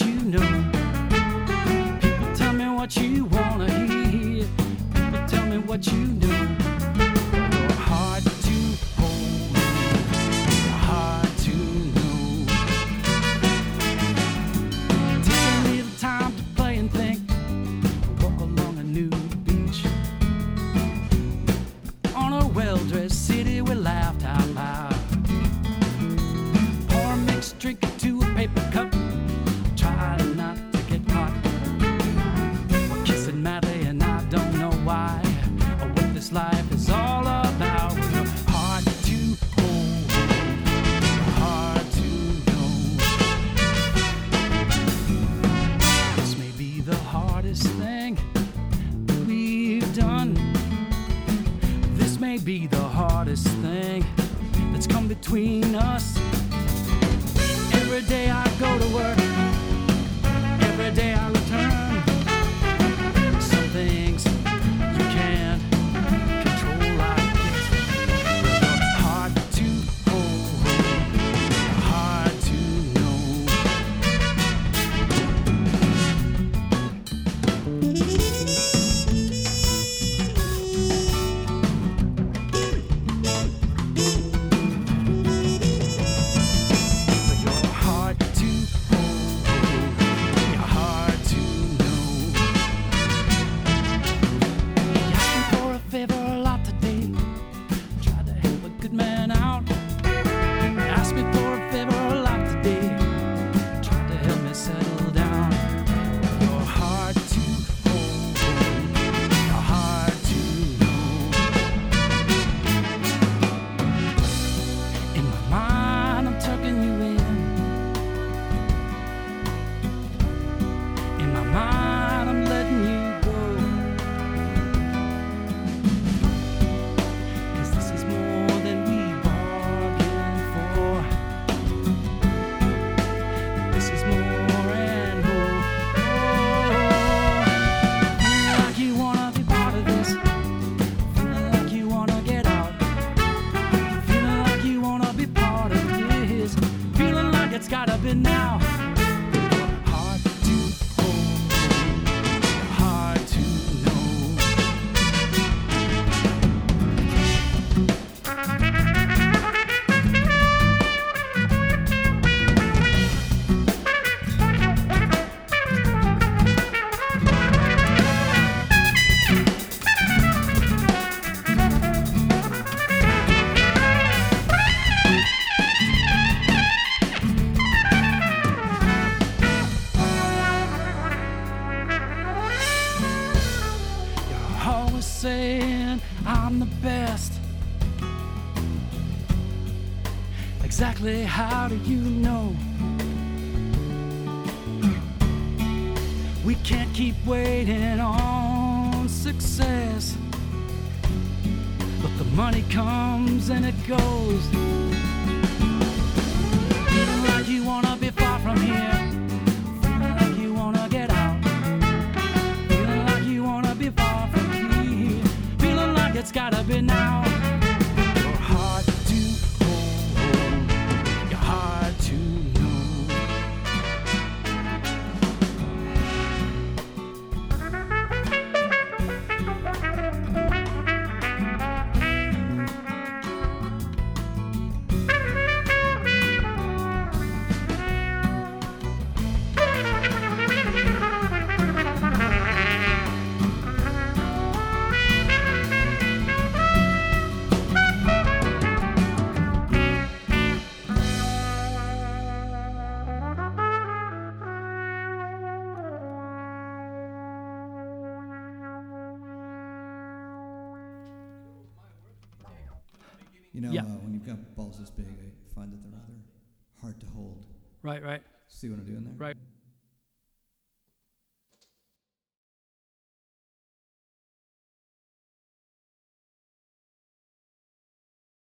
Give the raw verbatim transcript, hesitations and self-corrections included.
you know. People tell me what you wanna hear. People tell me what you know. You're hard to hold. You're hard to know. Take a little time to play and think. Walk along a new beach. On a well-dressed city, we laughed out loud. Pour a mixed drink into a paper cup. Try not to get caught. We're kissing madly and I don't know why, or what this life is all about. We're hard to hold, hard to know. This may be the hardest thing that we've done. This may be the hardest thing that's come between us. Every day I go to work, every day I return. Some things you can't control like this. You're hard to hold, hard to know. You're hard to hold, you're hard to know. You asked me for a favor a lot today. Tried to help a good man out. You asked me for a favor a lot today. Tried to help me settle down. You're hard to hold, you're hard to know. In my mind, I'm tucking you in. In my mind, I'm letting you go. 'Cause this is more than we bargained for. This is more and more. Oh, feeling like you wanna be part of this. Feeling like you wanna get out. Feeling like you wanna be part of this. Feeling like it's gotta be now. Hard to hold, hard to know. You're always saying I'm the best. Exactly how do you know? We can't keep waiting on success. But the money comes and it goes. Feeling like you wanna be far from here. Feeling like you wanna get out. Feeling like you wanna be far from here. Feeling like it's gotta be now. You're hard to hold, you're hard to know. You know, Yeah. uh, when you've got balls this big, I find that they're rather hard to hold. Right, right, See what I'm doing there? right.